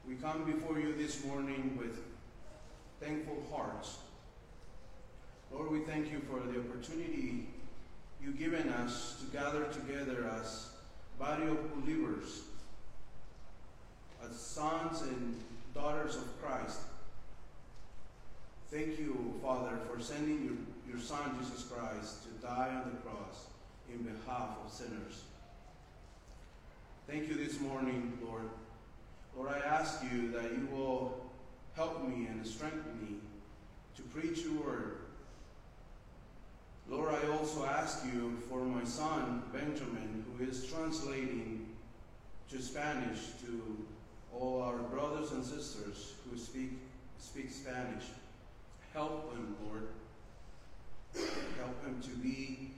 We come before you this morning with thankful hearts. Lord, we thank you for the opportunity you've given us to gather together as body of believers, as sons and daughters of Christ. Thank you, Father, for sending your Son, Jesus Christ, to die on the cross in behalf of sinners. Thank you this morning, Lord. Lord, I ask you that you will help me and strengthen me to preach your word. Lord, I also ask you for my son, Benjamin, who is translating to Spanish to all our brothers and sisters who speak Spanish. Help him, Lord. Help him to be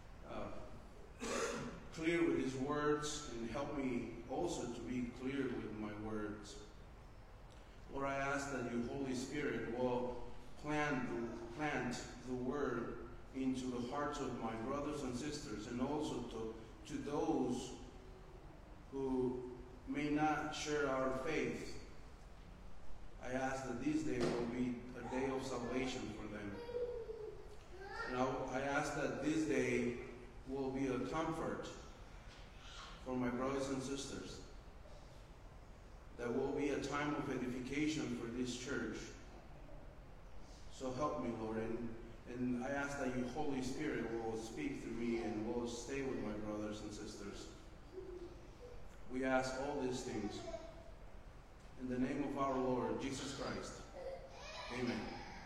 clear with his words, and help me also to be clear with my words. Lord, I ask that your Holy Spirit will plant the word into the hearts of my brothers and sisters, and also to those who may not share our faith. I ask that this day will be a day of salvation for them. And I ask that this day will be a comfort for my brothers and sisters. That will be a time of edification for this church. So help me, Lord, and I ask that your Holy Spirit will speak through me and will stay with my brothers and sisters. We ask all these things in the name of our Lord, Jesus Christ. Amen.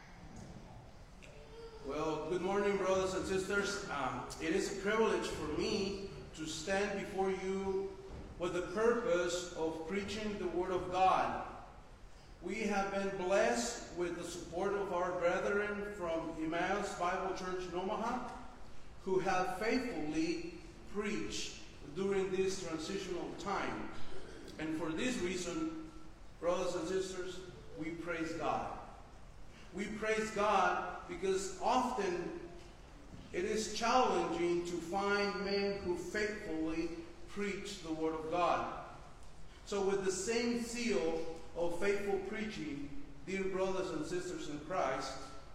Well, good morning, brothers and sisters. It is a privilege for me to stand before you with the purpose of preaching the Word of God. We have been blessed with the support of our brethren from Emmaus Bible Church in Omaha, who have faithfully preached during this transitional time. And for this reason, brothers and sisters, we praise God. We praise God because often it is challenging to find men who faithfully preach the Word of God. So with the same zeal of faithful preaching, dear brothers and sisters in Christ,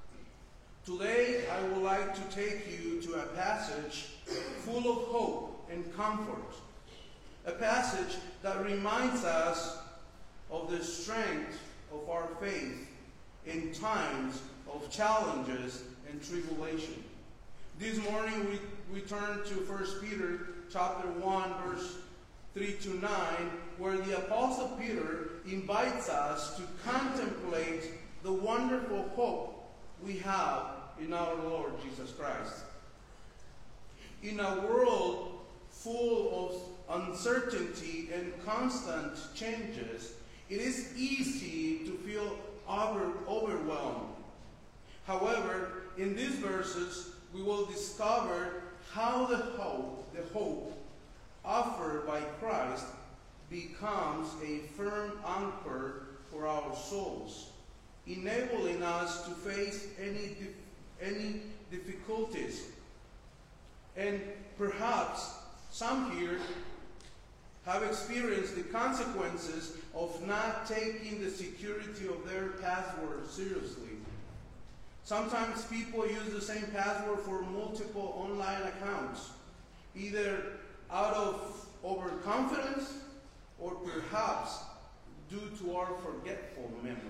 today I would like to take you to a passage full of hope and comfort. A passage that reminds us of the strength of our faith in times of challenges and tribulation. This morning we turn to 1 Peter chapter 1, verse 3 to 9, where the Apostle Peter invites us to contemplate the wonderful hope we have in our Lord Jesus Christ. In a world full of uncertainty and constant changes, it is easy to feel overwhelmed. However, in these verses, we will discover how the hope offered by Christ becomes a firm anchor for our souls, enabling us to face any difficulties. And perhaps some here have experienced the consequences of not taking the security of their password seriously. Sometimes people use the same password for multiple online accounts, either out of overconfidence or perhaps due to our forgetful memory.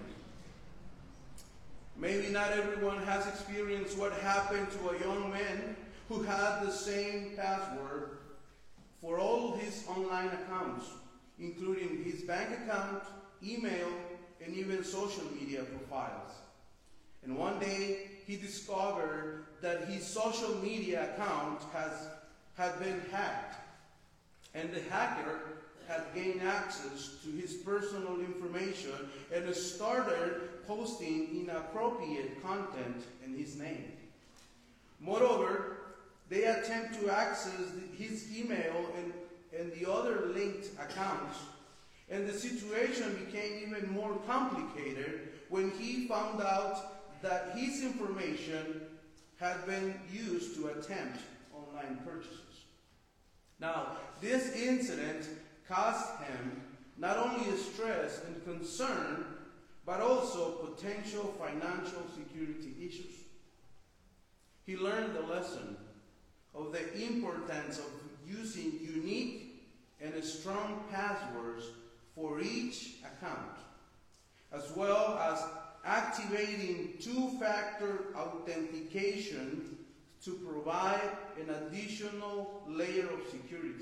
Maybe not everyone has experienced what happened to a young man who had the same password for all his online accounts, including his bank account, email, and even social media profiles. And one day, he discovered that his social media account had been hacked, and the hacker had gained access to his personal information and started posting inappropriate content in his name. Moreover, they attempt to access his email and the other linked accounts, and the situation became even more complicated when he found out that his information had been used to attempt online purchases. Now, this incident cost him not only stress and concern, but also potential financial security issues. He learned the lesson of the importance of using unique and strong passwords for each account, as well as activating two-factor authentication to provide an additional layer of security.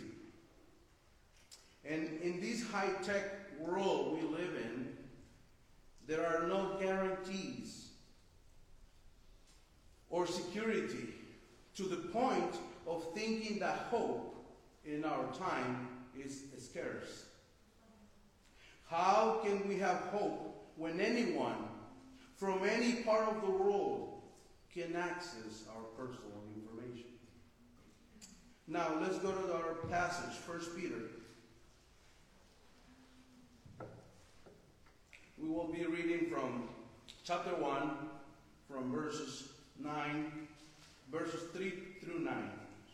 And in this high-tech world we live in, there are no guarantees or security, to the point of thinking that hope in our time is scarce. How can we have hope when anyone from any part of the world can access our personal information? Now let's go to our passage, 1 Peter. We will be reading from chapter 1, from verses 3 through 9.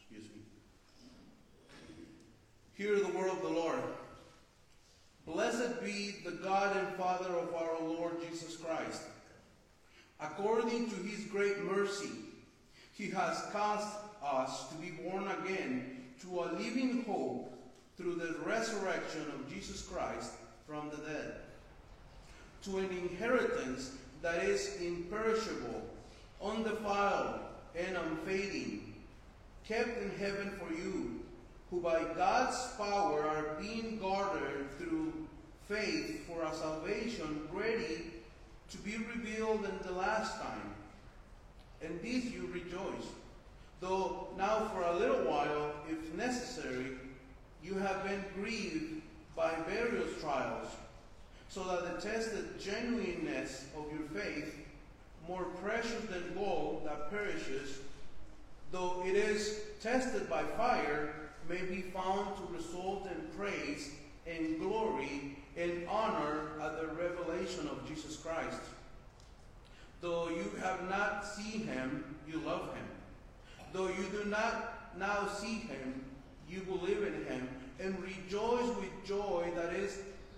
Hear the word of the Lord. Blessed be the God and Father of our Lord Jesus Christ. According to his great mercy, he has caused us to be born again to a living hope through the resurrection of Jesus Christ from the dead, to an inheritance that is imperishable, undefiled, and unfading, kept in heaven for you, who by God's power are being guarded through faith for a salvation ready to be revealed in the last time. And this you rejoice, though now for a little while, if necessary, you have been grieved by various trials, so that the tested genuineness of your faith, more precious than gold that perishes, though it is tested by fire, may be found to result in praise and glory and honor at the revelation of Jesus Christ. Though you have not seen him, you love him. Though you do not now see him, you believe in him and rejoice with joy that is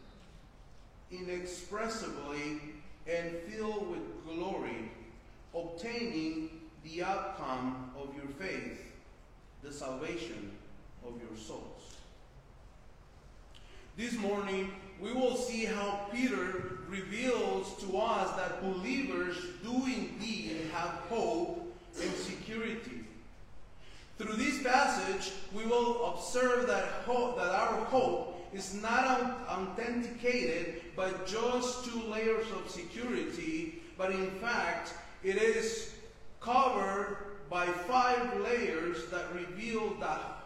inexpressibly and filled with glory, obtaining the outcome of your faith, the salvation of your souls. This morning, we will see how Peter reveals to us that believers do indeed have hope and security. Through this passage, we will observe that our hope is not authenticated by just 2 layers of security, but in fact, it is covered by 5 layers that reveal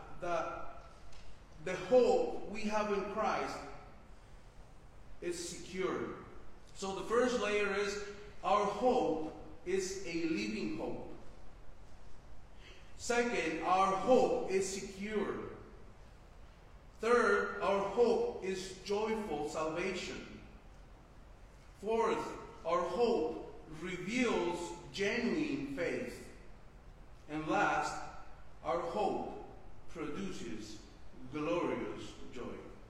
the hope we have in Christ is secure. So the first layer is our hope is a living hope. Second, our hope is secure. Third, our hope is joyful salvation. Fourth, our hope reveals genuine faith. And last, our hope produces glorious joy.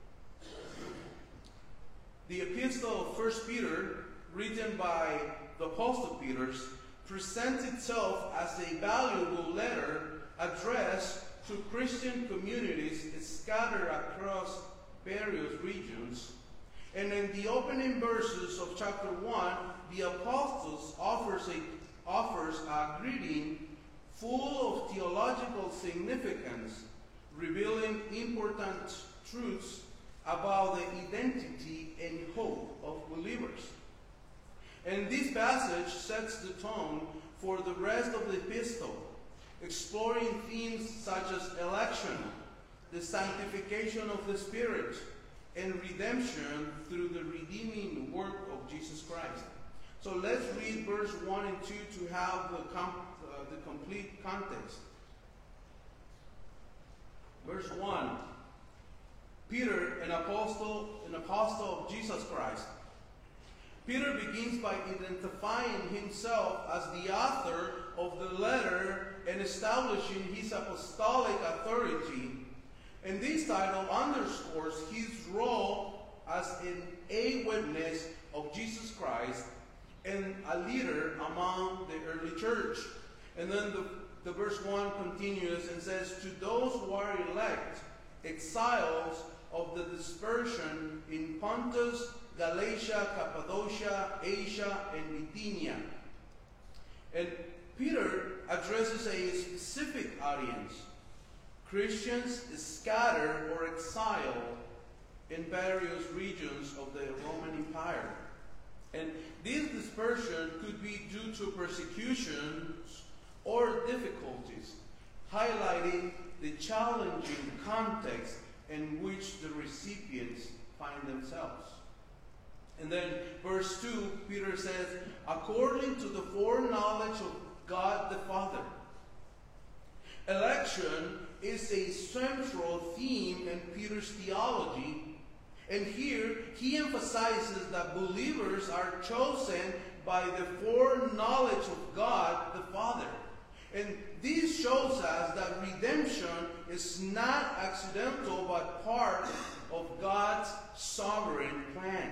The epistle of 1 Peter, written by the Apostle Peter, presents itself as a valuable letter addressed to Christian communities scattered across various regions. And in the opening verses of chapter 1, the Apostle offers a greeting full of theological significance, revealing important truths about the identity and hope of believers. And this passage sets the tone for the rest of the epistle, exploring themes such as election, the sanctification of the Spirit, and redemption through the redeeming work of Jesus Christ. So let's read verse 1 and 2 to have the complete context. Verse 1, Peter, an apostle of Jesus Christ. Peter begins by identifying himself as the author of the letter and establishing his apostolic authority. And this title underscores his role as a witness of Jesus Christ and a leader among the early church. And then the verse 1 continues and says, to those who are elect, exiles of the dispersion in Pontus, Galatia, Cappadocia, Asia, and Bithynia. And Peter addresses a specific audience, Christians scattered or exiled in various regions of the Roman Empire. And this dispersion could be due to persecutions or difficulties, highlighting the challenging context in which the recipients find themselves. And then verse 2, Peter says, according to the foreknowledge of God the Father. Election is a central theme in Peter's theology. And here he emphasizes that believers are chosen by the foreknowledge of God the Father. And this shows us that redemption is not accidental but part of God's sovereign plan.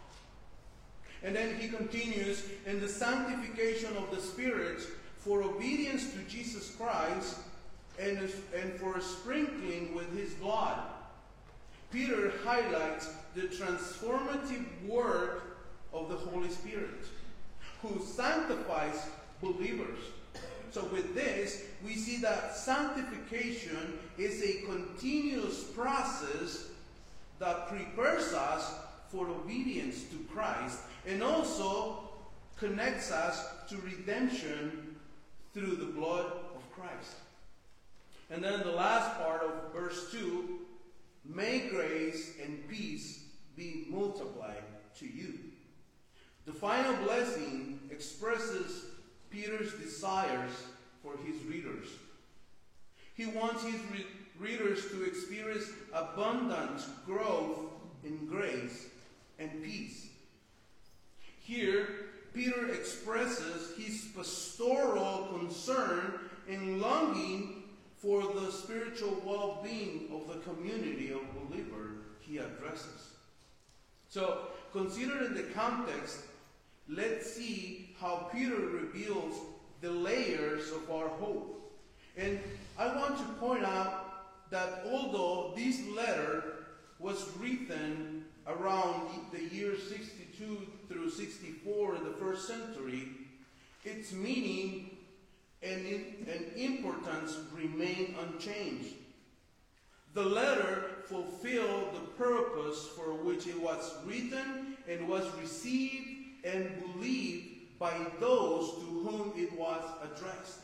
And then he continues, in the sanctification of the Spirit for obedience to Jesus Christ and for a sprinkling with his blood. Peter highlights the transformative work of the Holy Spirit, who sanctifies believers. So with this, we see that sanctification is a continuous process that prepares us for obedience to Christ and also connects us to redemption through the blood of Christ. And then the last part of verse 2, may grace and peace be multiplied to you. The final blessing expresses Peter's desires for his readers. He wants his readers to experience abundant growth in grace and peace. Here, Peter expresses his pastoral concern and longing for the spiritual well-being of the community of believers he addresses. So, considering the context, let's see how Peter reveals the layers of our hope. And I want to point out that although this letter was written around the year 62 through 64 in the first century, its meaning and importance remain unchanged. The letter fulfilled the purpose for which it was written and was received and believed by those to whom it was addressed.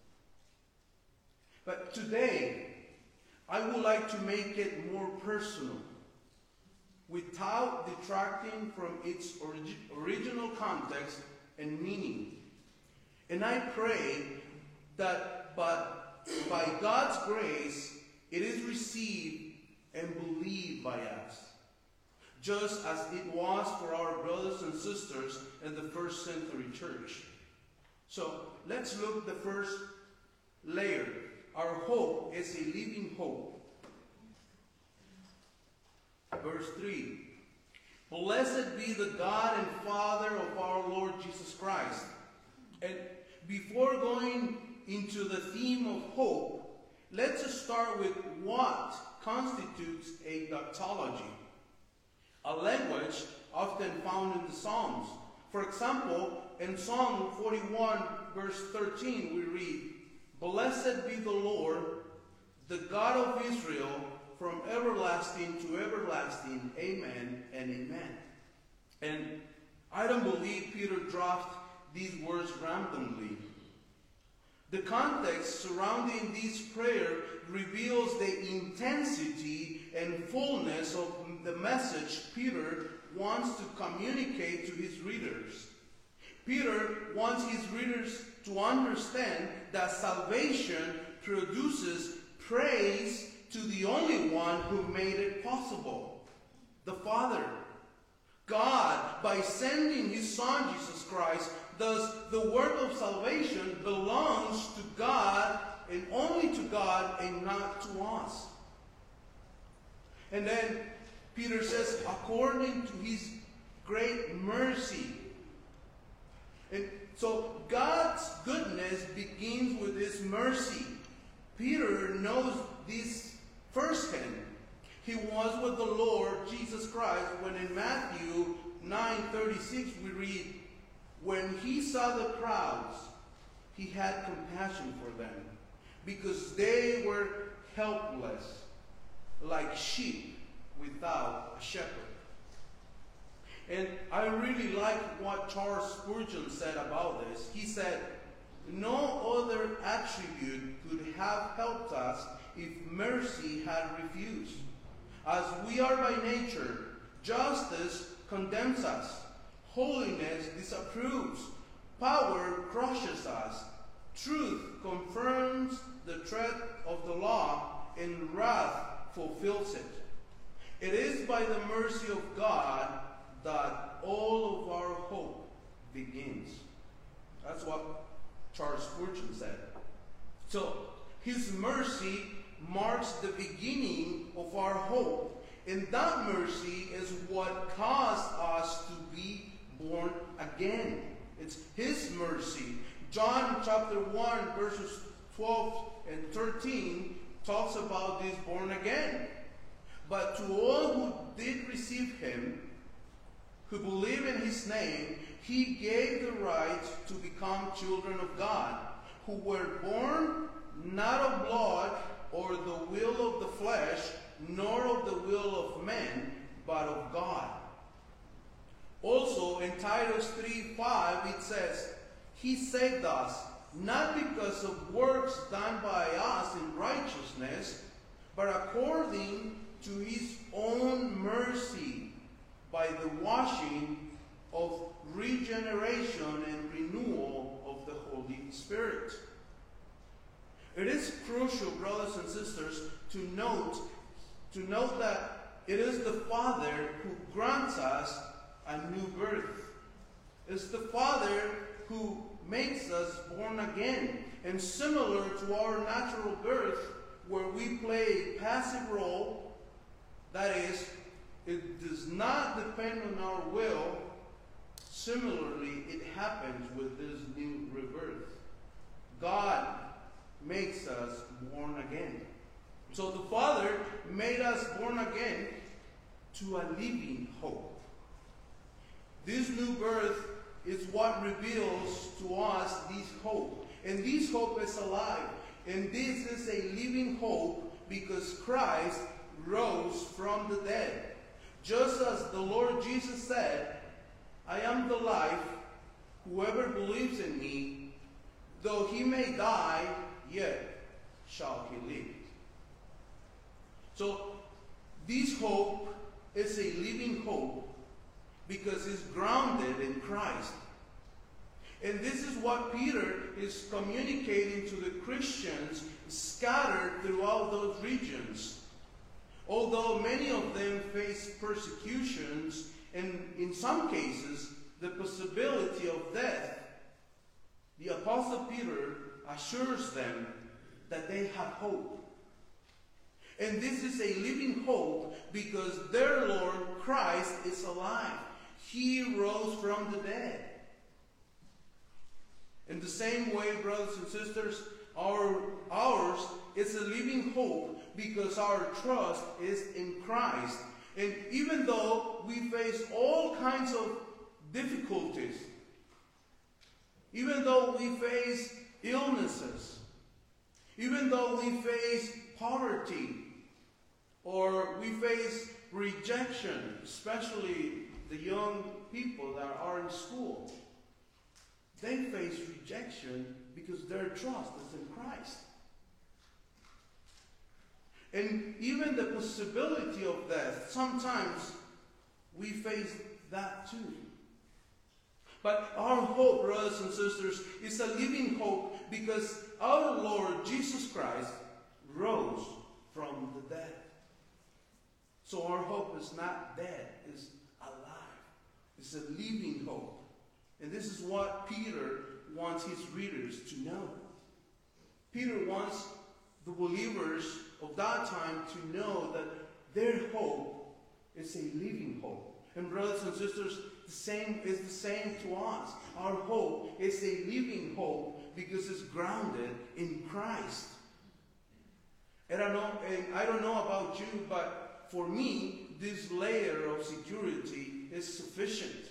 But today, I would like to make it more personal, without detracting from its original context and meaning. And I pray that by God's grace, it is received and believed by us, just as it was for our brothers and sisters in the first century church. So let's look at the first layer. Our hope is a living hope. Verse 3. Blessed be the God and Father of our Lord Jesus Christ. And before going into the theme of hope, let's start with what constitutes a doxology, a language often found in the Psalms. For example, in Psalm 41, verse 13, we read, Blessed be the Lord, the God of Israel, from everlasting to everlasting. Amen and amen. And I don't believe Peter dropped these words randomly. The context surrounding this prayer reveals the intensity and fullness of the message Peter wants to communicate to his readers. Peter wants his readers to understand that salvation produces praise to the only one who made it possible, the Father. God, by sending his Son, Jesus Christ, thus the work of salvation belongs to God and only to God and not to us. And then Peter says, according to his great mercy. And so God's goodness begins with his mercy. Peter knows this firsthand. He was with the Lord Jesus Christ when in Matthew 9:36 we read, when he saw the crowds, he had compassion for them, because they were helpless, like sheep without a shepherd. And I really like what Charles Spurgeon said about this. He said, no other attribute could have helped us if mercy had refused. As we are by nature, justice condemns us, holiness disapproves, power crushes us, truth confirms the threat of the law, and wrath fulfills it. It is by the mercy of God that all of our hope begins. That's what Charles Spurgeon said. So, his mercy marks the beginning of our hope. And that mercy is what caused us to be born again. It's his mercy. John chapter 1 verses 12 and 13 talks about this born again. But to all who did receive him, who believe in his name, he gave the right to become children of God, who were born not of blood or the will of the flesh, nor of the will of man, but of God. Also in Titus 3:5 it says, he saved us, not because of works done by us in righteousness, but according to his own mercy, by the washing of regeneration and renewal of the Holy Spirit. It is crucial, brothers and sisters, to note that it is the Father who grants us a new birth. It's the Father who makes us born again. And similar to our natural birth, where we play a passive role, that is, it does not depend on our will, similarly, it happens with this new rebirth. God makes us born again. So the Father made us born again to a living hope. This new birth is what reveals to us this hope. And this hope is alive. And this is a living hope because Christ rose from the dead. Just as the Lord Jesus said, I am the life. Whoever believes in me, though he may die, yet shall he live. So this hope is a living hope because it's grounded in Christ. And this is what Peter is communicating to the Christians scattered throughout those regions. Although many of them face persecutions and in some cases the possibility of death, the Apostle Peter assures them that they have hope. And this is a living hope because their Lord Christ is alive. He rose from the dead. In the same way, brothers and sisters, ours is a living hope because our trust is in Christ. And even though we face all kinds of difficulties, even though we face illnesses, even though we face poverty, or we face rejection, especially the young people that are in school, they face rejection because their trust is in Christ. And even the possibility of death, sometimes we face that too. But our hope, brothers and sisters, is a living hope because our Lord Jesus Christ rose from the dead. So our hope is not dead, it's alive. It's a living hope. And this is what Peter wants his readers to know. Peter wants the believers of that time to know that their hope It's a living hope. And brothers and sisters, the same is the same to us. Our hope is a living hope because it's grounded in Christ. And I don't know about you, but for me, this layer of security is sufficient.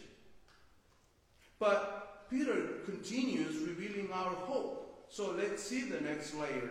But Peter continues revealing our hope. So let's see the next layer.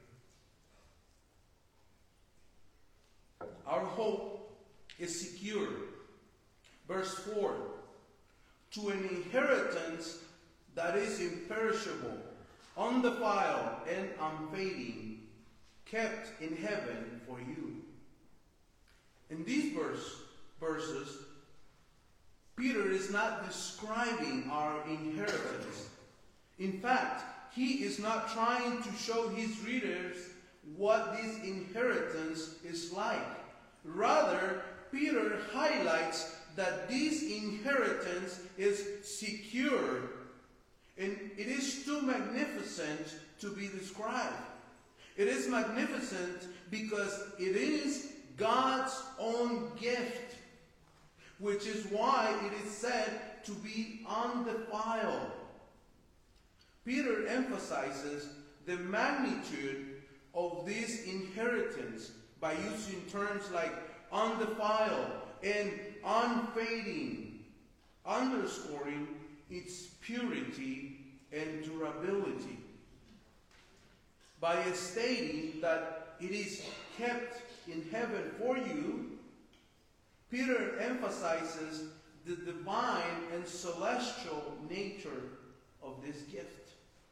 Our hope is secure. Verse 4, to an inheritance that is imperishable, undefiled and unfading, kept in heaven for you. In these verses, Peter is not describing our inheritance. In fact, he is not trying to show his readers what this inheritance is like. Rather, Peter highlights that this inheritance is secure, and it is too magnificent to be described. It is magnificent because it is God's own gift, which is why it is said to be undefiled. Peter emphasizes the magnitude of this inheritance by using terms like undefiled and unfading, underscoring its purity and durability. By stating that it is kept in heaven for you, Peter emphasizes the divine and celestial nature of this gift.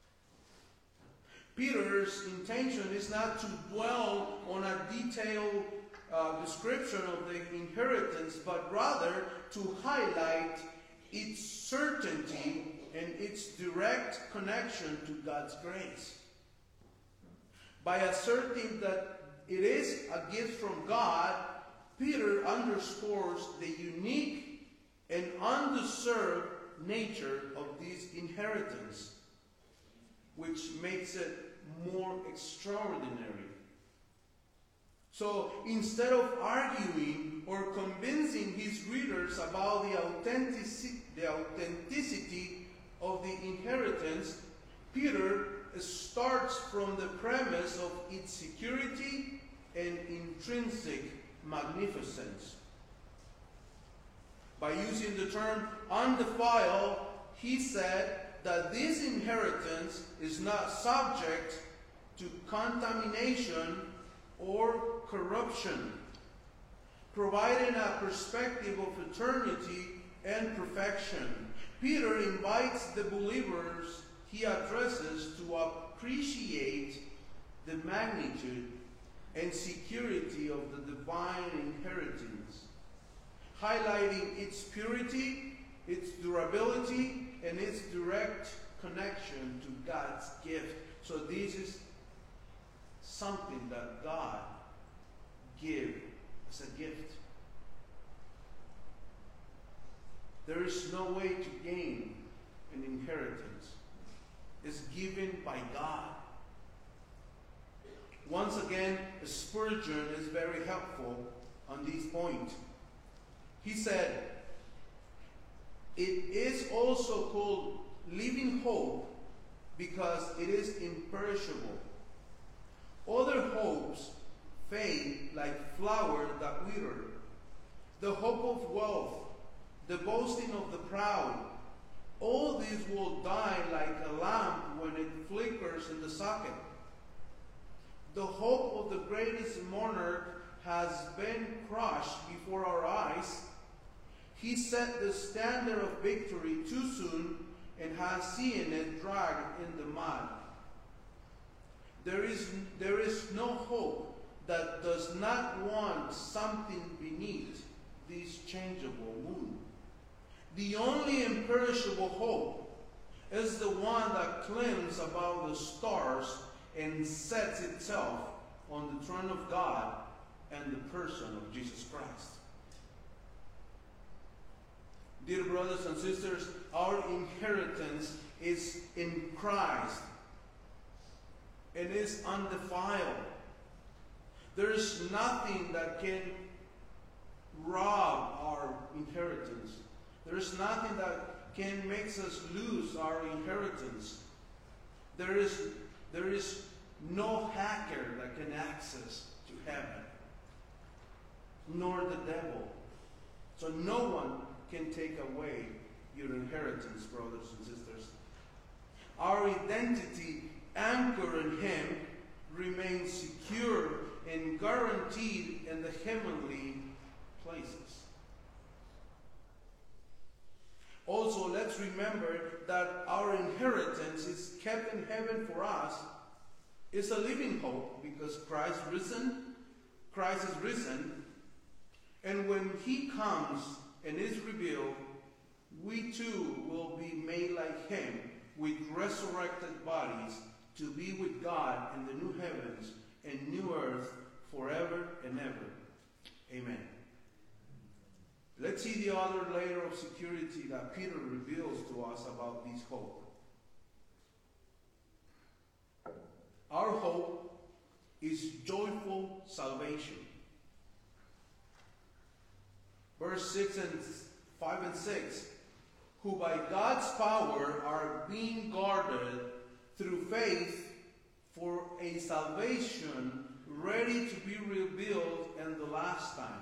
Peter's intention is not to dwell on a detailed description of the inheritance, but rather to highlight its certainty and its direct connection to God's grace. By asserting that it is a gift from God, Peter underscores the unique and undeserved nature of this inheritance, which makes it more extraordinary. So instead of arguing or convincing his readers about the authenticity of the inheritance, Peter starts from the premise of its security and intrinsic magnificence. By using the term undefiled, he said that this inheritance is not subject to contamination or corruption, providing a perspective of eternity and perfection. Peter invites the believers he addresses to appreciate the magnitude and security of the divine inheritance, highlighting its purity, its durability, and its direct connection to God's gift. So this is something that God gives as a gift. There is no way to gain an inheritance. It's given by God. Once again, Spurgeon is very helpful on this point. He said, it is also called living hope because it is imperishable. Other hopes fade like flowers that wither. The hope of wealth, the boasting of the proud, all these will die like a lamp when it flickers in the socket. The hope of the greatest monarch has been crushed before our eyes. He set the standard of victory too soon and has seen it dragged in the mud. There is no hope that does not want something beneath this changeable moon. The only imperishable hope is the one that climbs above the stars and sets itself on the throne of God and the person of Jesus Christ. Dear brothers and sisters, our inheritance is in Christ. It is undefiled. There is nothing that can rob our inheritance. There is nothing that can make us lose our inheritance. There is no hacker that can access to heaven, nor the devil. So no one can take away your inheritance, brothers and sisters. Our identity anchored in Him remains secure and guaranteed in the heavenly places. Also, let's remember that our inheritance is kept in heaven for us. It's a living hope because Christ is risen, and when He comes and is revealed, we too will be made like Him with resurrected bodies to be with God in the new heavens and new earth forever and ever. Amen. Let's see the other layer of security that Peter reveals to us about this hope. Our hope is joyful salvation. Verse 5 and 6, who by God's power are being guarded through faith for a salvation ready to be revealed in the last time.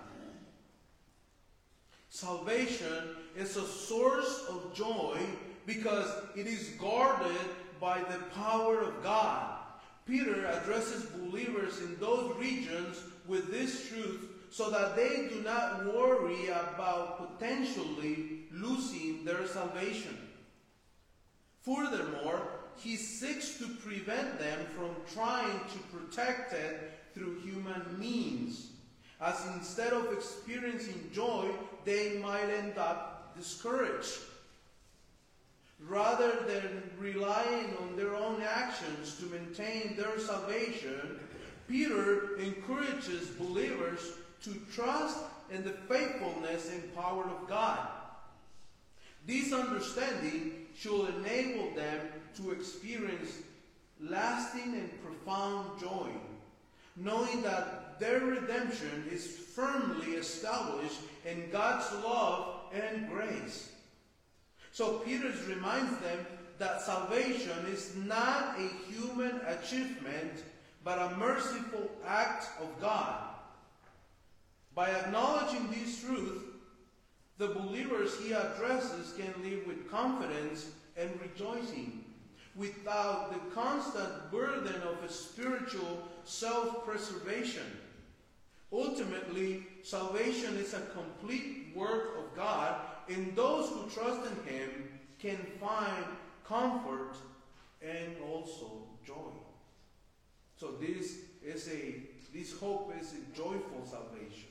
Salvation is a source of joy because it is guarded by the power of God. Peter addresses believers in those regions with this truth so that they do not worry about potentially losing their salvation. Furthermore, he seeks to prevent them from trying to protect it through human means, as instead of experiencing joy, they might end up discouraged. Rather than relying on their own actions to maintain their salvation, Peter encourages believers to trust in the faithfulness and power of God. This understanding should enable them to experience lasting and profound joy, knowing that their redemption is firmly established in God's love and grace. So Peter reminds them that salvation is not a human achievement, but a merciful act of God. By acknowledging this truth, the believers he addresses can live with confidence and rejoicing, without the constant burden of a spiritual self-preservation. Ultimately, salvation is a complete work of God, and those who trust in Him can find comfort and also joy. So this hope is a joyful salvation.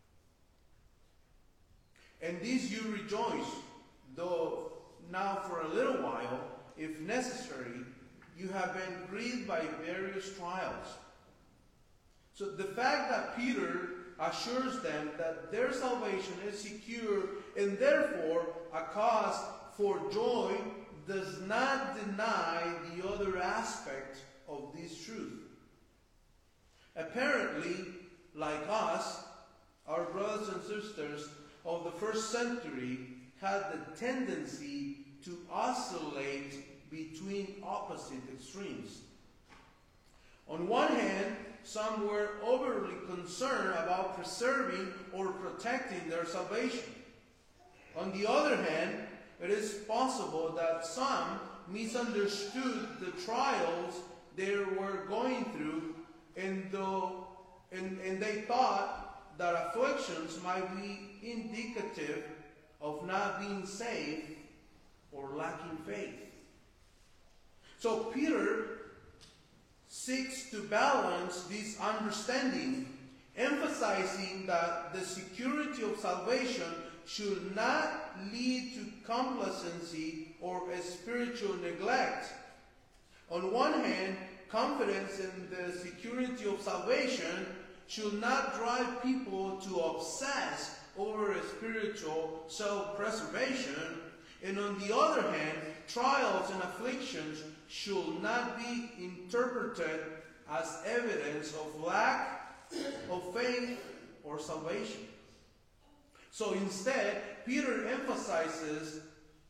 And this you rejoice, though now for a little while, if necessary, you have been grieved by various trials. So the fact that Peter assures them that their salvation is secure and therefore a cause for joy does not deny the other aspect of this truth. Apparently, like us, our brothers and sisters of the first century had the tendency to oscillate between opposite extremes. On one hand, some were overly concerned about preserving or protecting their salvation. On the other hand, it is possible that some misunderstood the trials they were going through, and they thought that afflictions might be indicative of not being saved or lacking faith. So Peter seeks to balance this understanding, emphasizing that the security of salvation should not lead to complacency or a spiritual neglect. On one hand, confidence in the security of salvation should not drive people to obsess over a spiritual self-preservation, and on the other hand, trials and afflictions should not be interpreted as evidence of lack of faith or salvation. So instead, Peter emphasizes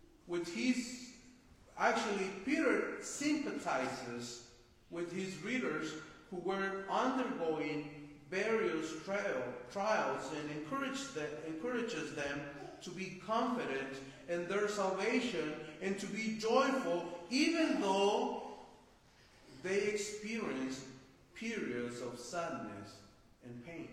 Peter sympathizes with his readers who were undergoing various trials and encourages them to be confident in their salvation and to be joyful even though they experience periods of sadness and pain.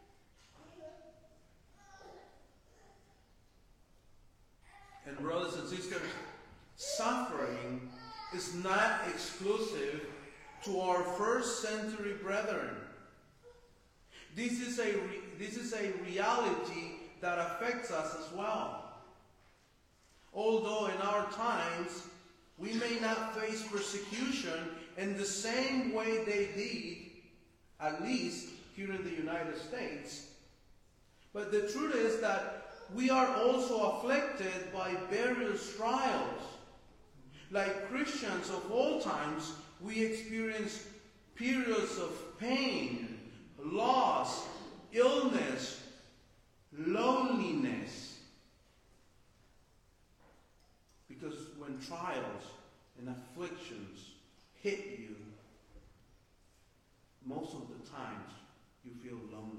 And brothers and sisters, suffering is not exclusive to our first century brethren. This is a reality that affects us as well. Although in our times we may not face persecution in the same way they did, at least here in the United States, but the truth is that we are also afflicted by various trials. Like Christians of all times, we experience periods of pain, loss, illness, loneliness. Because when trials and afflictions hit you, most of the times you feel lonely.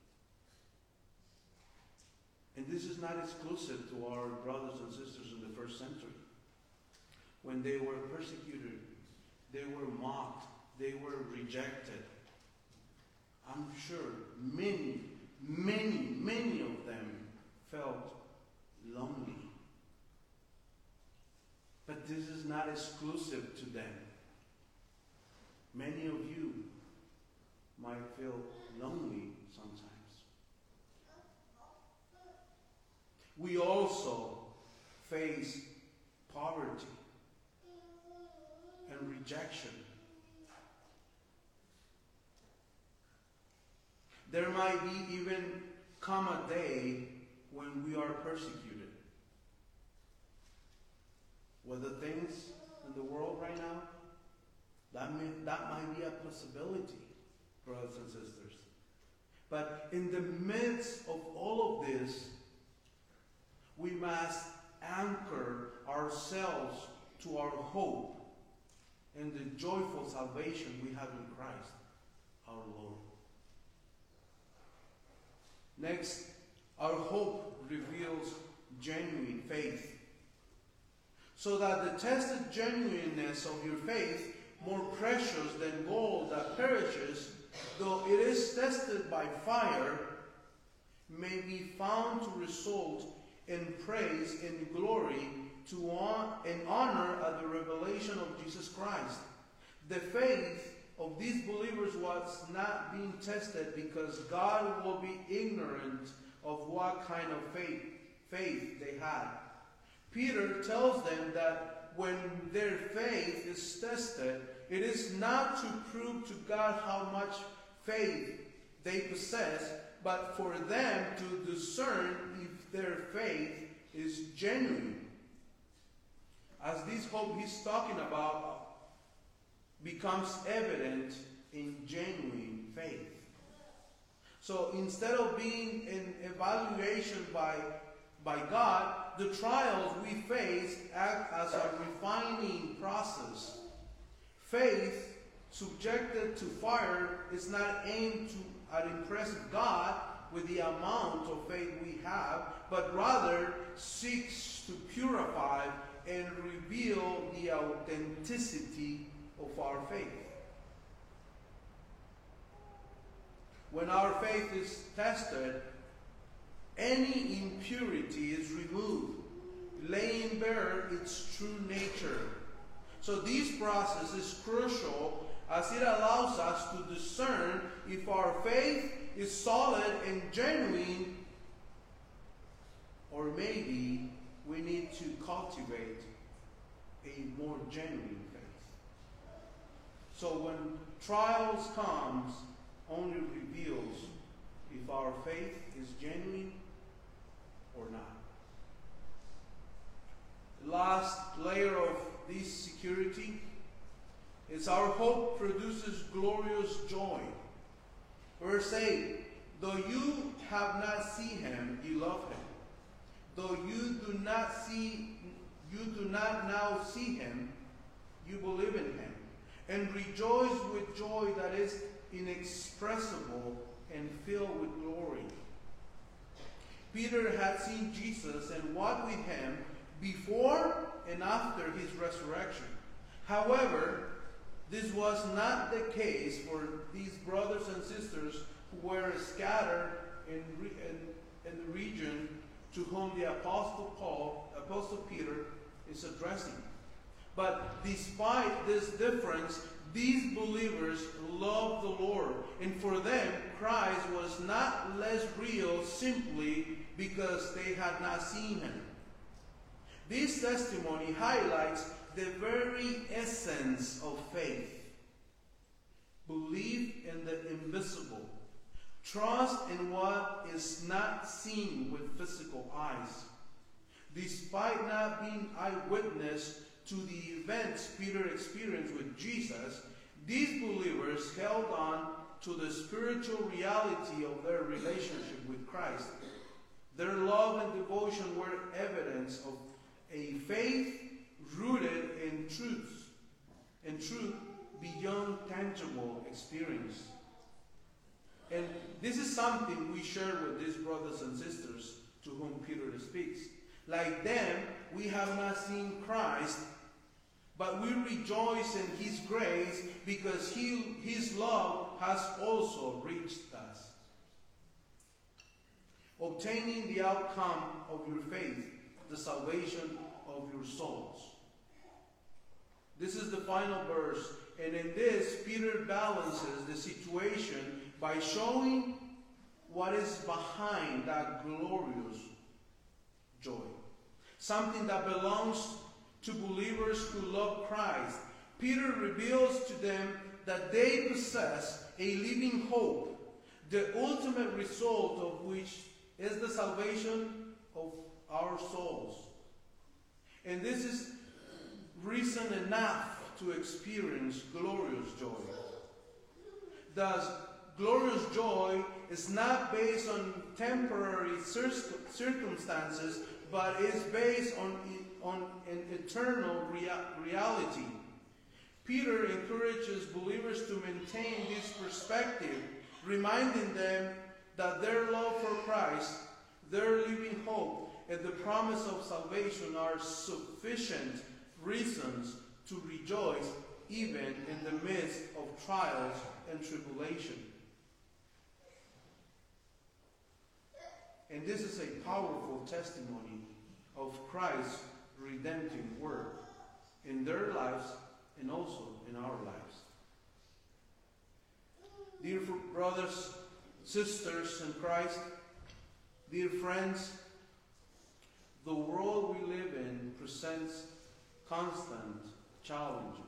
And this is not exclusive to our brothers and sisters in the first century. When they were persecuted, they were mocked, they were rejected. I'm sure many of them felt lonely. But this is not exclusive to them. Many of you might feel lonely sometimes. We also face poverty and rejection. There might be even come a day when we are persecuted. With the things in the world right now, that might be a possibility, brothers and sisters. But in the midst of all of this, we must anchor ourselves to our hope and the joyful salvation we have in Christ, our Lord. Next, our hope reveals genuine faith. So that the tested genuineness of your faith, more precious than gold that perishes, though it is tested by fire, may be found to result in praise and glory and honor at the revelation of Jesus Christ. The faith of these believers was not being tested because God will be ignorant of what kind of faith they had. Peter tells them that when their faith is tested, it is not to prove to God how much faith they possess, but for them to discern if their faith is genuine. As this hope he's talking about becomes evident in genuine faith. So instead of being an evaluation by God, the trials we face act as a refining process. Faith subjected to fire is not aimed at impressing God with the amount of faith we have, but rather seeks to purify and reveal the authenticity of our faith. When our faith is tested, any impurity is removed, laying bare its true nature. So this process is crucial as it allows us to discern if our faith is solid and genuine, or maybe we need to cultivate a more genuine faith. So when trials comes, only reveals if our faith is genuine or not. The last layer of this security is our hope produces glorious joy. Verse 8, though you have not seen him, you love him. Though you do not now see him, you believe in him, and rejoice with joy that is inexpressible and filled with glory. Peter had seen Jesus and walked with him before and after his resurrection. However, this was not the case for these brothers and sisters who were scattered in the region to whom the Apostle Peter is addressing. But despite this difference, these believers loved the Lord, and for them, Christ was not less real simply because they had not seen him. This testimony highlights the very essence of faith. Belief in the invisible. Trust in what is not seen with physical eyes. Despite not being eyewitness to the events Peter experienced with Jesus, these believers held on to the spiritual reality of their relationship with Christ. Their love and devotion were evidence of a faith rooted in truth beyond tangible experience. And this is something we share with these brothers and sisters to whom Peter speaks. Like them, we have not seen Christ, but we rejoice in his grace because his love has also reached us. Obtaining the outcome of your faith, the salvation of your souls. This is the final verse, and in this, Peter balances the situation by showing what is behind that glorious joy. Something that belongs to believers who love Christ. Peter reveals to them that they possess a living hope, the ultimate result of which is the salvation of our souls. And this is reason enough to experience glorious joy. Thus, glorious joy is not based on temporary circumstances, but is based on an eternal reality. Peter encourages believers to maintain this perspective, reminding them that their love for Christ, their living hope, and the promise of salvation are sufficient reasons to rejoice even in the midst of trials and tribulation. And this is a powerful testimony of Christ's redemptive work in their lives and also in our lives. Dear brothers, sisters in Christ, dear friends, the world we live in presents constant challenges.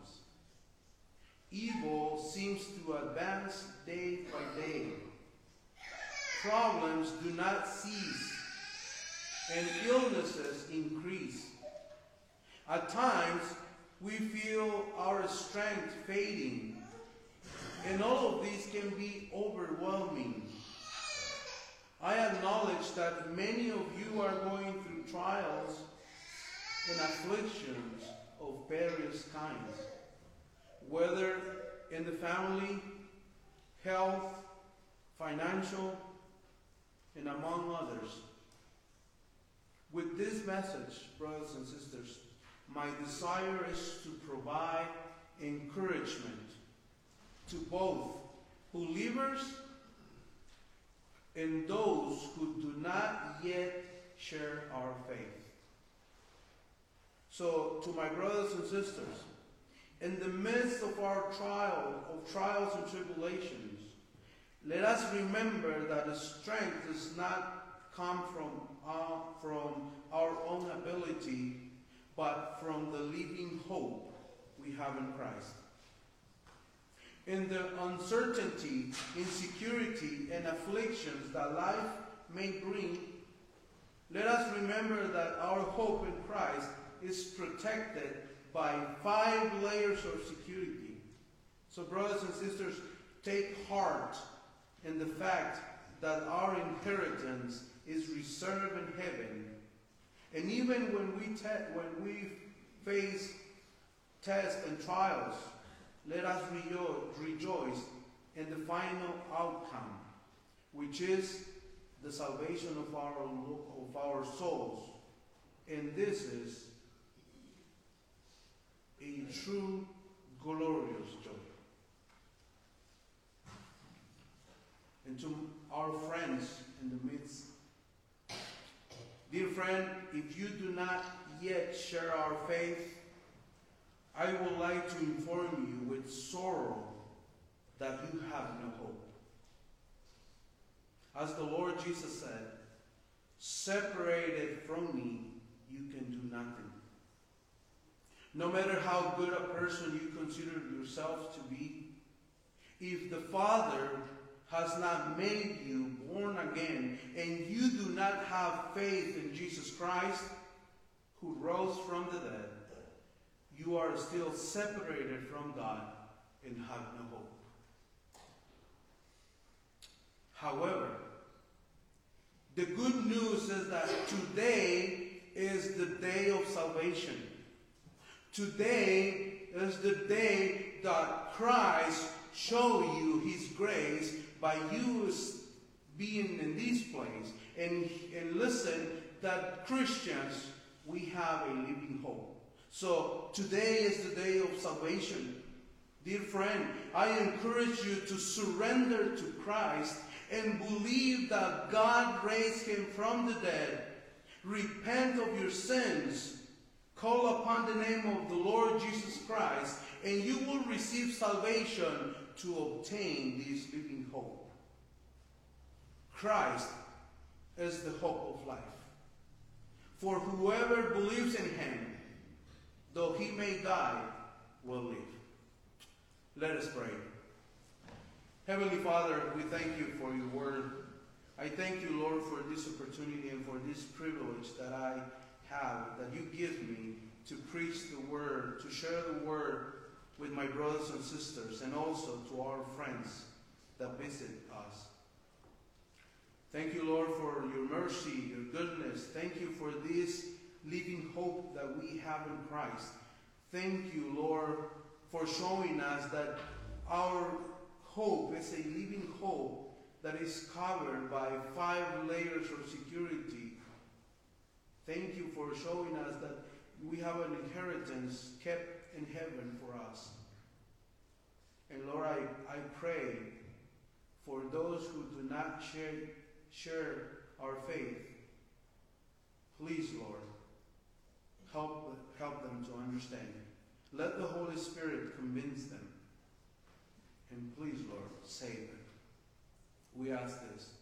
Evil seems to advance day by day. Problems do not cease, and illnesses increase. At times, we feel our strength fading, and all of these can be overwhelming. I acknowledge that many of you are going through trials and afflictions of various kinds, whether in the family, health, financial, and among others. With this message, brothers and sisters, my desire is to provide encouragement to both believers and those who do not yet share our faith. So, to my brothers and sisters, in the midst of our trials and tribulations, let us remember that the strength does not come from our own ability, but from the living hope we have in Christ. In the uncertainty, insecurity, and afflictions that life may bring, let us remember that our hope in Christ is protected by 5 layers of security. So brothers and sisters, take heart in the fact that our inheritance is reserved in heaven. And even when we face tests and trials, let us rejoice in the final outcome, which is the salvation of our souls. And this is a true, glorious joy. And to our friends in the midst, dear friend, if you do not yet share our faith, I would like to inform you with sorrow that you have no hope. As the Lord Jesus said, separated from me, you can do nothing. No matter how good a person you consider yourself to be, if the Father has not made you born again, and you do not have faith in Jesus Christ, who rose from the dead, you are still separated from God and have no hope. However, the good news is that today is the day of salvation. Today is the day that Christ showed you his grace by you being in this place. And listen, that Christians, we have a living hope. So today is the day of salvation. Dear friend, I encourage you to surrender to Christ and believe that God raised him from the dead. Repent of your sins. Call upon the name of the Lord Jesus Christ, and you will receive salvation to obtain this living hope. Christ is the hope of life. For whoever believes in him, though he may die, will live. Let us pray. Heavenly Father, we thank you for your word. I thank you, Lord, for this opportunity and for this privilege that I have, that you give me to preach the word, to share the word with my brothers and sisters, and also to our friends that visit us. Thank you, Lord, for your mercy, your goodness. Thank you for this living hope that we have in Christ. Thank you, Lord, for showing us that our hope is a living hope that is covered by 5 layers of security. Thank you for showing us that we have an inheritance kept in heaven for us. And Lord, I pray for those who do not share our faith. Please, Lord, help them to understand. Let the Holy Spirit convince them. And please, Lord, save them. We ask this